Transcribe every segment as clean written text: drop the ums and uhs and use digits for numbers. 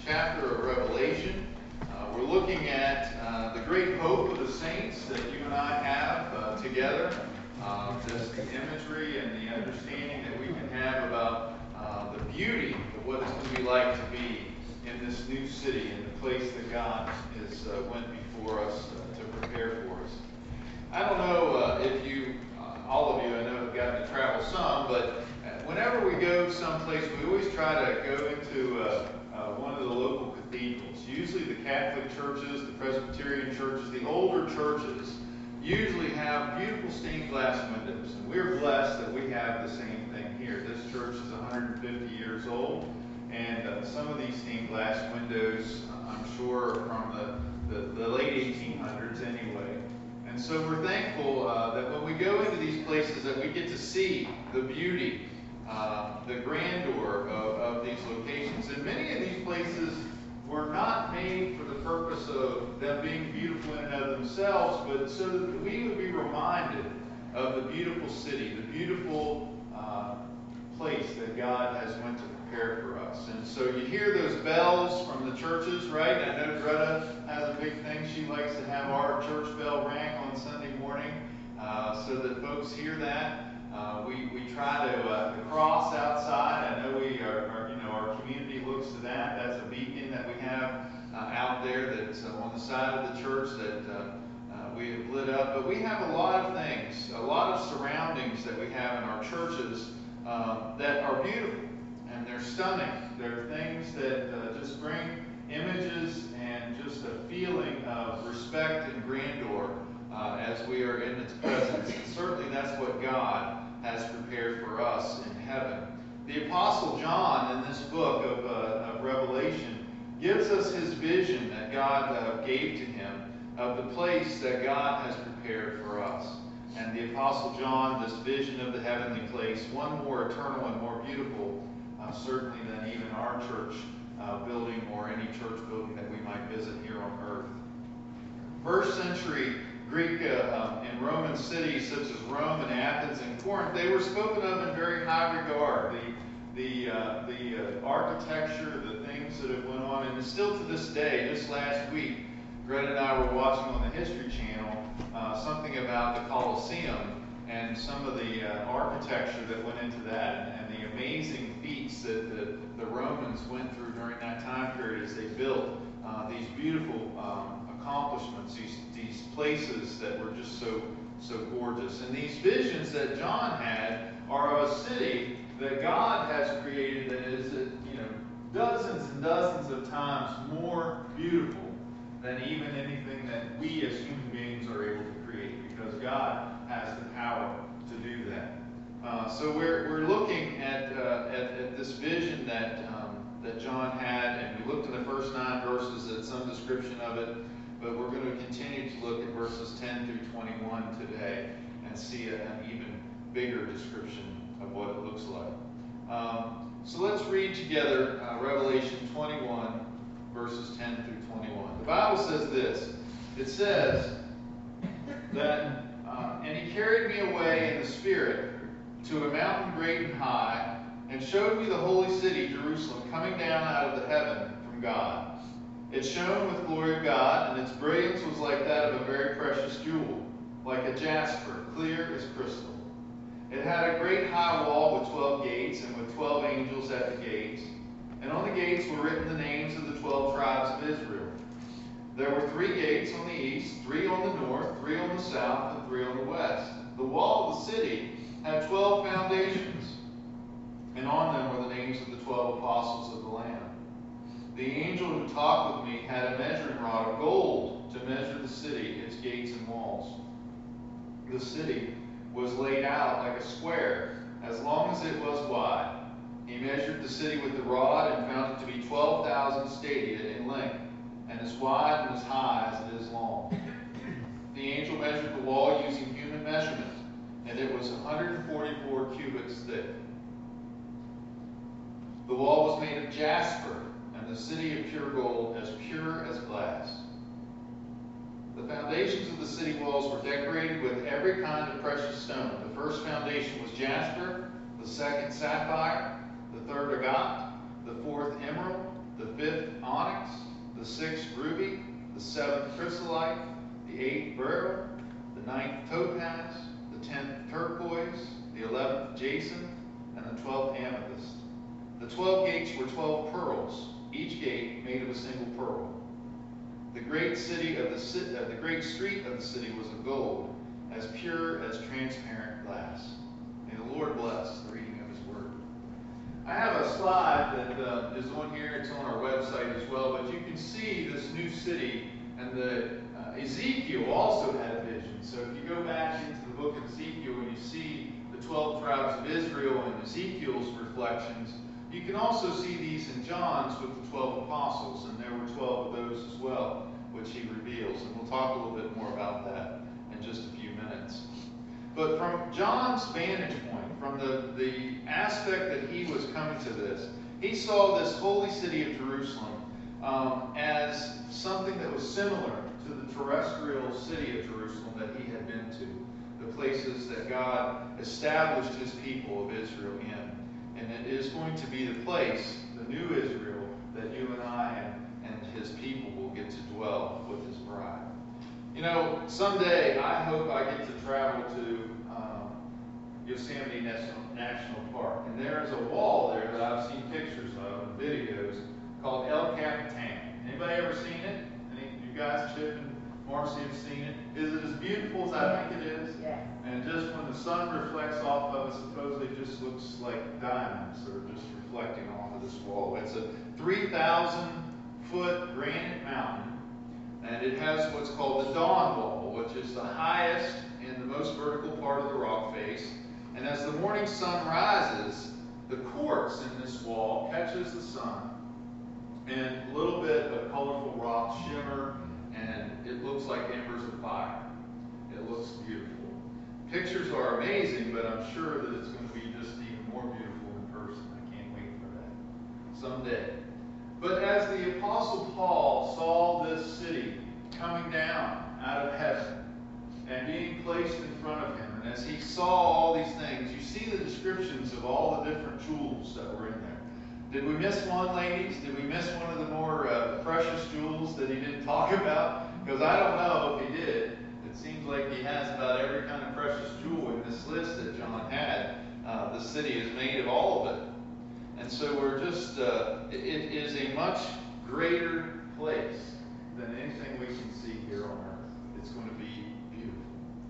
chapter of Revelation. We're looking at the great hope of the saints that you and I have together. Just the imagery and the understanding that we can have about the beauty of what it's going to be like to be in this new city, in the place that God has went before us to prepare for us. I don't know if you, all of you, I know have gotten to travel some, but whenever we go someplace, we always try to go into one of the local cathedrals. Usually the Catholic churches, the Presbyterian churches, the older churches usually have beautiful stained glass windows. And we're blessed that we have the same thing here. This church is 150 years old, and some of these stained glass windows, I'm sure, are from the late 1800s anyway. And so we're thankful that when we go into these places that we get to see the beauty, the grandeur of these locations. And many of these places were not made for the purpose of them being beautiful in and of themselves, but so that we would be reminded of the beautiful city, the beautiful place that God has went to prepare for us. And so you hear those bells from the churches, right? I know Greta has a big thing. She likes to have our church bell ring on Sunday morning so that folks hear that. We try to the cross outside. I know our community looks to that. That's a beacon that we have out there that's on the side of the church that we have lit up. But we have a lot of things, a lot of surroundings that we have in our churches that are beautiful and they're stunning. They're things that just bring images and just a feeling of respect and grandeur as we are in its presence. And certainly that's what God has prepared for us in heaven. The Apostle John in this book of Revelation gives us his vision that God gave to him of the place that God has prepared for us. And the Apostle John, this vision of the heavenly place, one more eternal and more beautiful, certainly than even our church building or any church building that we might visit here on earth. First century Greek and Roman cities such as Rome and Athens and Corinth, they were spoken of in very high regard. The architecture, the things that have went on, and still to this day, just last week, Greta and I were watching on the History Channel something about the Colosseum and some of the architecture that went into that and the amazing feats that the Romans went through during that time period as they built these beautiful accomplishments, these places that were just so gorgeous. And these visions that John had are of a city that God has created that is, dozens and dozens of times more beautiful than even anything that we as human beings are able to create, because God has the power to do that. So we're looking at this vision that John had, and we looked in the first 9 verses at some description of it. But we're going to continue to look at verses 10 through 21 today and see an even bigger description of what it looks like. So let's read together Revelation 21, verses 10 through 21. The Bible says this. It says that, and he carried me away in the Spirit to a mountain great and high, and showed me the holy city, Jerusalem, coming down out of the heaven from God. It shone with glory of God, and its brilliance was like that of a very precious jewel, like a jasper, clear as crystal. It had a great high wall with 12 gates, and with 12 angels at the gates. And on the gates were written the names of the 12 tribes of Israel. There were 3 gates on the east, 3 on the north, 3 on the south, and 3 on the west. The wall of the city had 12 foundations, and on them were the names of the 12 apostles of the Lamb. The angel who talked with me had a measuring rod of gold to measure the city, its gates and walls. The city was laid out like a square, as long as it was wide. He measured the city with the rod and found it to be 12,000 stadia in length, and as wide and as high as it is long. The angel measured the wall using human measurement, and it was 144 cubits thick. The wall was made of jasper, and the city of pure gold, as pure as glass. The foundations of the city walls were decorated with every kind of precious stone. The first foundation was jasper, the second sapphire, the third agate, the fourth emerald, the fifth onyx, the 6th ruby, the 7th chrysolite, the 8th beryl, the 9th topaz, the 10th turquoise, the 11th jacinth, and the 12th amethyst. The 12 gates were 12 pearls, each gate made of a single pearl. The great street of the city was of gold, as pure as transparent glass. May the Lord bless the reading of His Word. I have a slide that is on here. It's on our website as well. But you can see this new city, and Ezekiel also had a vision. So if you go back into the book of Ezekiel and you see the 12 tribes of Israel and Ezekiel's reflections, you can also see these in John's with the 12 apostles, and there were 12 of those as well, which he reveals. And we'll talk a little bit more about that in just a few minutes. But from John's vantage point, from the aspect that he was coming to this, he saw this holy city of Jerusalem as something that was similar to the terrestrial city of Jerusalem that he had been to, the places that God established His people of Israel in. And it is going to be the place, the new Israel, that you and I and His people will get to dwell with His bride. You know, someday I hope I get to travel to Yosemite National Park. And there is a wall there that I've seen pictures of and videos called El Capitan. Anybody ever seen it? Any of you guys, Chip and Marcy, have seen it? Is it as beautiful as I think it is? Yeah. And just when the sun reflects off of it, supposedly it just looks like diamonds that are just reflecting off of this wall. It's a 3,000-foot granite mountain, and it has what's called the Dawn Wall, which is the highest and the most vertical part of the rock face. And as the morning sun rises, the quartz in this wall catches the sun, and a little bit of colorful rocks shimmer, and it looks like embers of fire. It looks beautiful. Pictures are amazing, but I'm sure that it's going to be just even more beautiful in person. I can't wait for that someday. But as the Apostle Paul saw this city coming down out of heaven and being placed in front of him, and as he saw all these things, you see the descriptions of all the different jewels that were in there. Did we miss one, ladies? Did we miss one of the more precious jewels that he didn't talk about? Because I don't know if he did. It seems like he has about every kind of precious jewel in this list that John had. The city is made of all of it. And so we're just, it is a much greater place than anything we can see here on earth. It's going to be beautiful.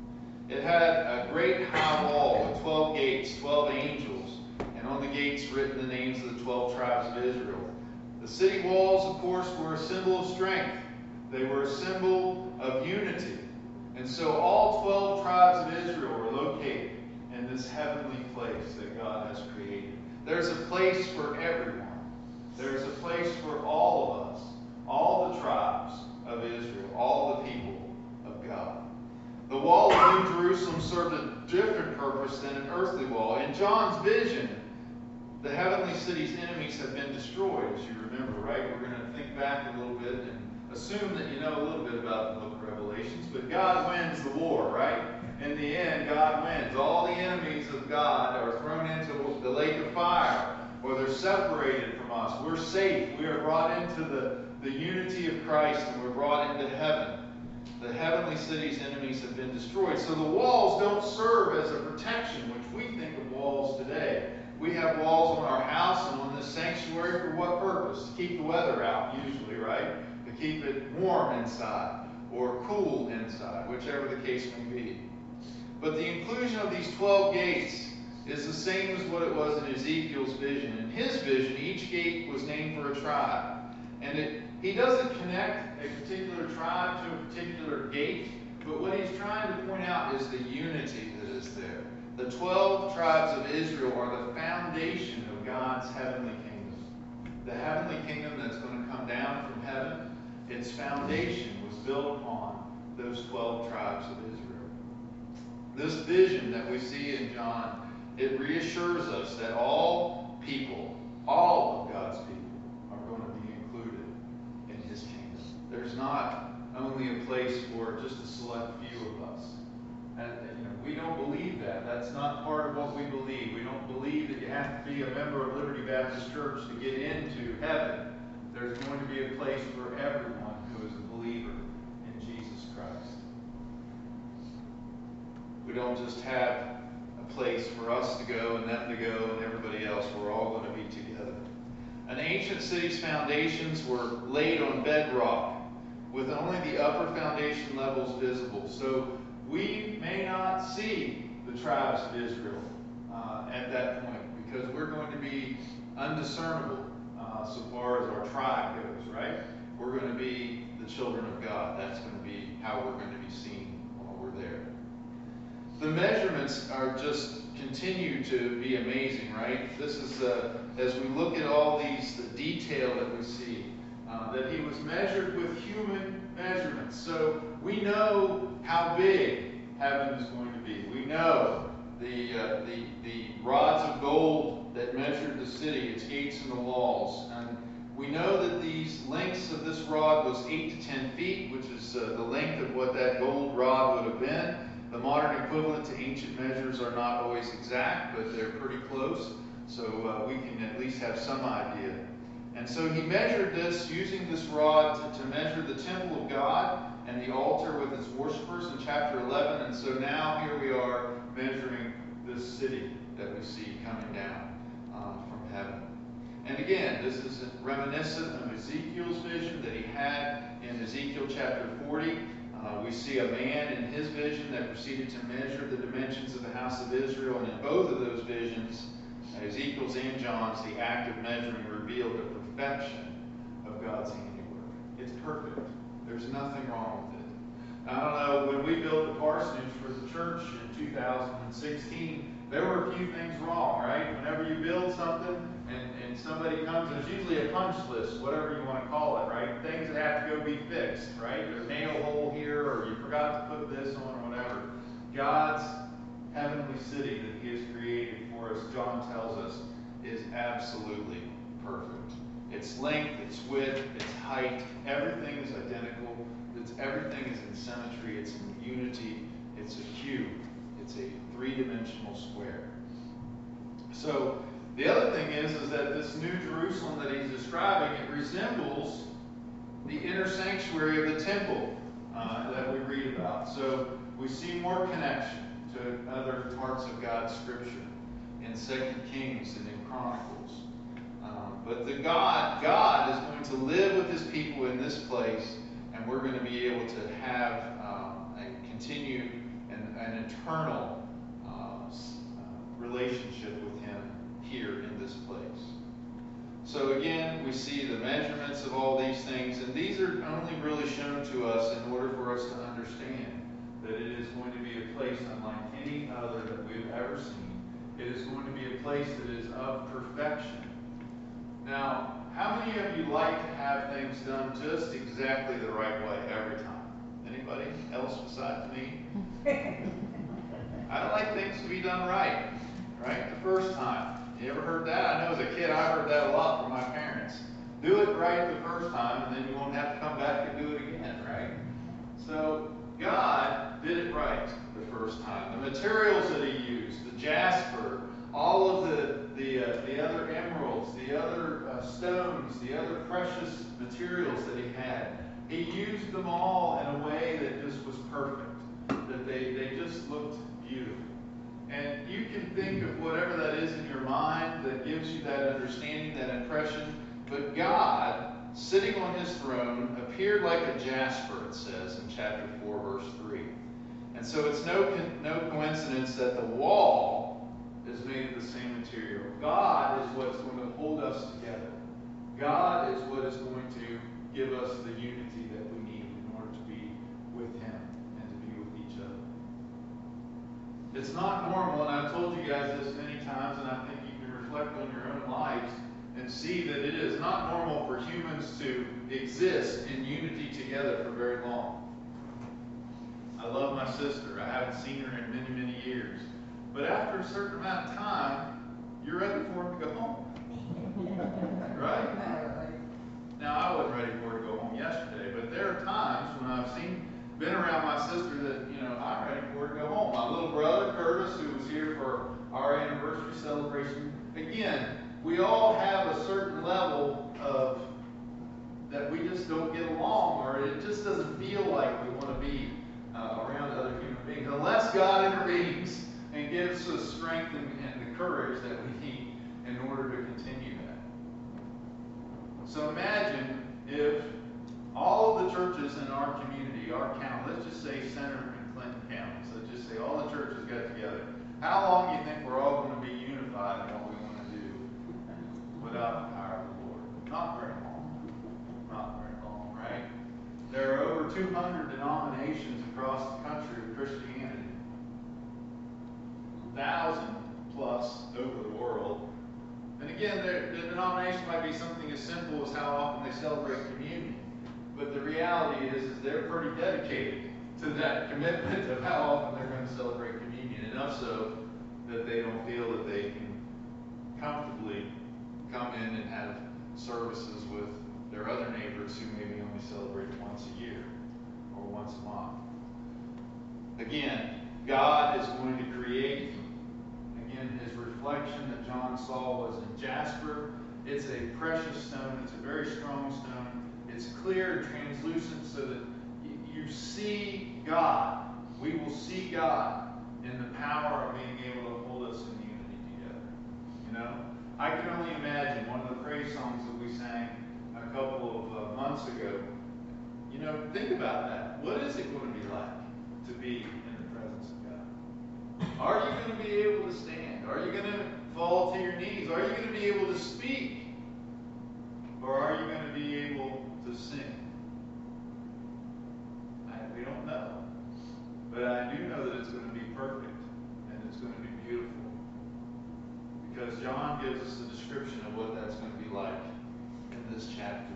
It had a great high wall with 12 gates, 12 angels, and on the gates written the names of the 12 tribes of Israel. The city walls, of course, were a symbol of strength. They were a symbol of unity. And so all 12 tribes of Israel are located in this heavenly place that God has created. There's a place for everyone. There's a place for all of us, all the tribes of Israel, all the people of God. The wall of New Jerusalem served a different purpose than an earthly wall. In John's vision, the heavenly city's enemies have been destroyed, as you remember, right? We're going to think back a little bit and assume that you know a little bit about the book of Revelations, but God wins the war, right? In the end, God wins. All the enemies of God are thrown into the lake of fire, or they're separated from us. We're safe. We are brought into the unity of Christ, and we're brought into heaven. The heavenly city's enemies have been destroyed. So the walls don't serve as a protection, which we think of walls today. We have walls on our house and on this sanctuary for what purpose? To keep the weather out, usually, right? To keep it warm inside or cool inside, whichever the case may be. But the inclusion of these 12 gates is the same as what it was in Ezekiel's vision. In his vision, each gate was named for a tribe. And he doesn't connect a particular tribe to a particular gate, but what he's trying to point out is the unity that is there. The 12 tribes of Israel are the foundation of God's heavenly kingdom. The heavenly kingdom that's going to come down from heaven, its foundation was built upon those 12 tribes of Israel. This vision that we see in John, it reassures us that all people, all of God's people, are going to be included in His kingdom. There's not only a place for just a select few of us. And we don't believe that. That's not part of what we believe. We don't believe that you have to be a member of Liberty Baptist Church to get into heaven. There's going to be a place for for everyone who is a believer in Jesus Christ. We don't just have a place for us to go and them to go and everybody else. We're all going to be together. An ancient city's foundations were laid on bedrock with only the upper foundation levels visible. So we may not see the tribes of Israel at that point because we're going to be undiscernible so far as our tribe goes, right? We're going to be the children of God. That's going to be how we're going to be seen while we're there. The measurements are just continue to be amazing, right? This is, as we look at all these, the detail that we see, that he was measured with human measurements. So we know how big heaven is going to be. We know the rods of gold that measured the city, its gates and the walls. And we know that these lengths of this rod was 8 to 10 feet, which is the length of what that gold rod would have been. The modern equivalent to ancient measures are not always exact, but they're pretty close. So we can at least have some idea. And so he measured this using this rod to measure the temple of God and the altar with its worshipers in chapter 11. And so now here we are measuring this city that we see coming down from heaven. And again, this is reminiscent of Ezekiel's vision that he had in Ezekiel chapter 40. We see a man in his vision that proceeded to measure the dimensions of the house of Israel. And in both of those visions, Ezekiel's and John's, the act of measuring revealed the perfection of God's handiwork. It's perfect. There's nothing wrong with it. I don't know, when we built the parsonage for the church in 2016, there were a few things wrong, right? Whenever you build something and somebody comes, there's usually a punch list, whatever you want to call it, right? Things that have to go be fixed, right? There's a nail hole here, or you forgot to put this on, or whatever. God's heavenly city that he has created for us, John tells us, is absolutely perfect. Its length, its width, its height, everything is identical. Everything is in symmetry. It's in unity. It's a cube. It's a three-dimensional square. So the other thing is that this New Jerusalem that he's describing, it resembles the inner sanctuary of the temple that we read about. So we see more connection to other parts of God's Scripture in 2 Kings and in Chronicles. But God is going to live with his people in this place, and we're going to be able to have a continued and an eternal relationship with him here in this place. So again, we see the measurements of all these things, and these are only really shown to us in order for us to understand that it is going to be a place unlike any other that we've ever seen. It is going to be a place that is of perfection. Now, how many of you like to have things done just exactly the right way every time? Anybody else besides me? I don't like things to be done right the first time. You ever heard that? I know as a kid I heard that a lot from my parents. Do it right the first time, and then you won't have to come back and do it again, right? So God did it right the first time. The materials that he used, the jasper, all of the other emeralds, the other stones, the other precious materials that he had, he used them all in a way that just was perfect, that they just looked beautiful. And you can think of whatever that is in your mind that gives you that understanding, that impression, but God, sitting on his throne, appeared like a jasper, it says in chapter 4, verse 3. And so it's no coincidence that the wall is made of the same material. God is what's going to hold us together. God is what is going to give us the unity that we need in order to be with him and to be with each other. It's not normal, and I've told you guys this many times, and I think you can reflect on your own lives and see that it is not normal for humans to exist in unity together for very long. I love my sister. I haven't seen her in many, many years. But after a certain amount of time, you're ready for her to go home. Right? Now, I wasn't ready for her to go home yesterday, but there are times when I've been around my sister that, I'm ready for her to go home. My little brother, Curtis, who was here for our anniversary celebration, again, we all have a certain level of that we just don't get continue that. So imagine if all of the churches in our community, our county, let's just say Center and Clinton counties, let's just say all the churches got together. How long do you think we're all going to be unified in what we want to do without the power of the Lord? Not very long. Not very long, right? There are over 200 denominations across the country of Christianity. 1,000 plus over the world. And again, the denomination might be something as simple as how often they celebrate communion. But the reality is they're pretty dedicated to that commitment of how often they're going to celebrate communion. Enough so that they don't feel that they can comfortably come in and have services with their other neighbors who maybe only celebrate once a year or once a month. Again, God is going to create, again, his reflection that John saw was in jasper. It's a precious stone. It's a very strong stone. It's clear and translucent so that you see God. We will see God in the power of being able to hold us in unity together. You know, I can only imagine one of the praise songs that we sang a couple of months ago. You know, think about that. What is it going to be like to be in the presence of God? Are you going to be able to stand? Are you going to fall to your knees? Are you going to be able to speak? Or are you going to be able to sing? We don't know. But I do know that it's going to be perfect and it's going to be beautiful. Because John gives us a description of what that's going to be like in this chapter.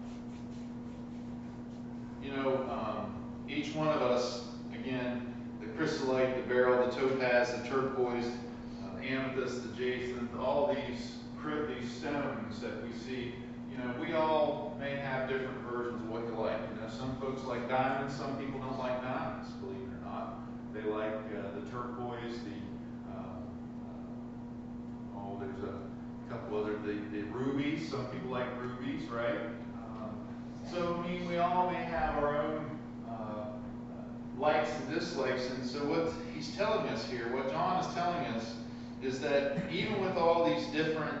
You know, each one of us, again, the chrysolite, the beryl, the topaz, the turquoise, the amethyst, the jacinth, all these stones that we see, you know, we all may have different versions of what you like. You know, some folks like diamonds, some people don't like diamonds, believe it or not. They like the turquoise, there's a couple other, the rubies. Some people like rubies, right? So, I mean, we all may have our own likes and dislikes. And so what he's telling us here, what John is telling us, is that even with all these different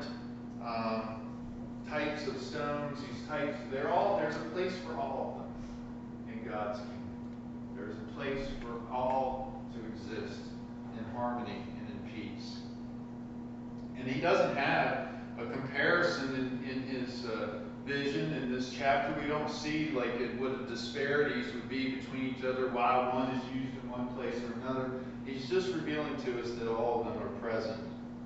types of stones, there's a place for all of them in God's kingdom. There's a place for all to exist in harmony and in peace. And he doesn't have a comparison in his vision in this chapter. We don't see like what the disparities would be between each other, why one is used in one place or another. He's just revealing to us that all of them are present.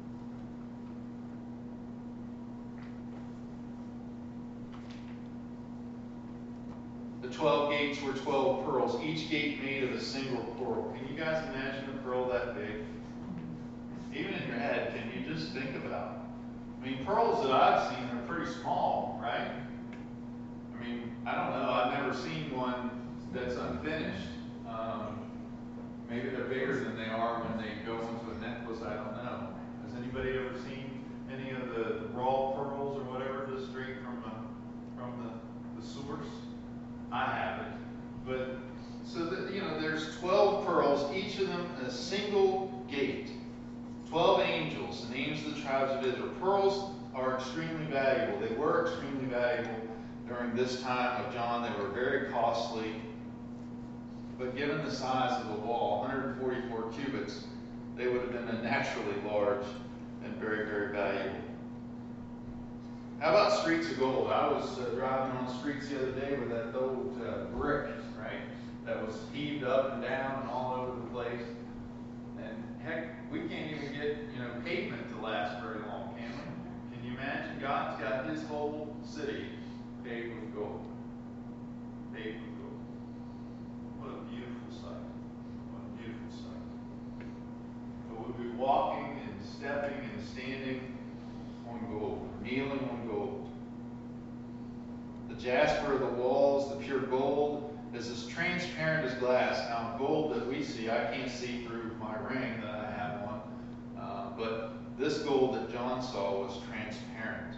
The 12 gates were 12 pearls, each gate made of a single pearl. Can you guys imagine a pearl that big? Even in your head, can you just think about it? I mean, pearls that I've seen are pretty small, right? I mean, I don't know. I've never seen one that's unfinished. Maybe they're bigger than they are when they go into a necklace. I don't know. Has anybody ever seen any of the raw pearls or whatever, just straight from the source? I haven't. But so that, you know, there's 12 pearls, each of them a single gate. 12 angels, the names of the tribes of Israel. Pearls are extremely valuable. They were extremely valuable during this time of John. They were very costly. But given the size of the wall, 144 cubits, they would have been unnaturally large and very, very valuable. How about streets of gold? I was driving on the streets the other day with that old brick, right, that was heaved up and down and all over the place. And heck, we can't even get, pavement to last very long, can we? Can you imagine? God's got his whole city paved with gold. Paved with gold. What a beautiful sight. What a beautiful sight. But we'll be walking and stepping and standing on gold, kneeling on gold. The jasper of the walls, the pure gold, is as transparent as glass. Now, gold that we see, I can't see through my ring that I have on, but this gold that John saw was transparent.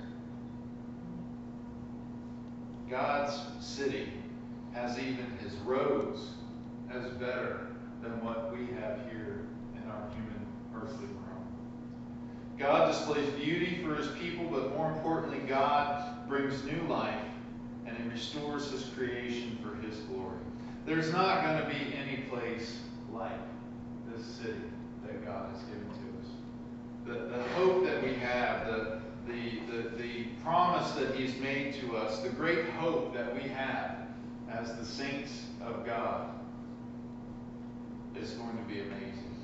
God's city has even his roads as better than what we have here in our human earthly realm. God displays beauty for his people, but more importantly, God brings new life and he restores his creation for his glory. There's not going to be any place like this city that God has given to us. The hope that we have, the promise that he's made to us, the great hope that we have as the saints of God is going to be amazing.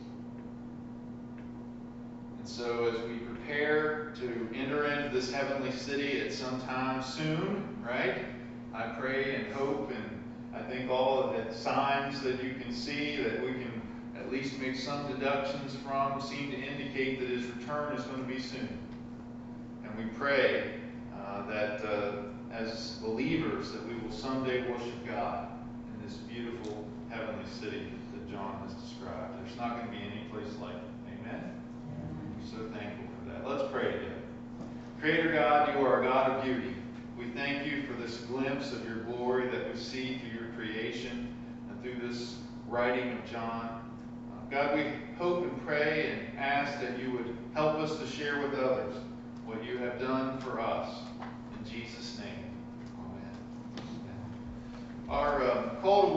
And so as we prepare to enter into this heavenly city at some time soon, right? I pray and hope, and I think all of the signs that you can see that we can at least make some deductions from seem to indicate that his return is going to be soon. And we pray that as believers that we will someday worship God in this beautiful heavenly city that John has described. There's not going to be any place like it. Amen? We're so thankful for that. Let's pray together. Creator God, you are a God of beauty. We thank you for this glimpse of your glory that we see through your creation and through this writing of John. God, we hope and pray and ask that you would help us to share with others what you have done for us. In Jesus' name, amen. Our call to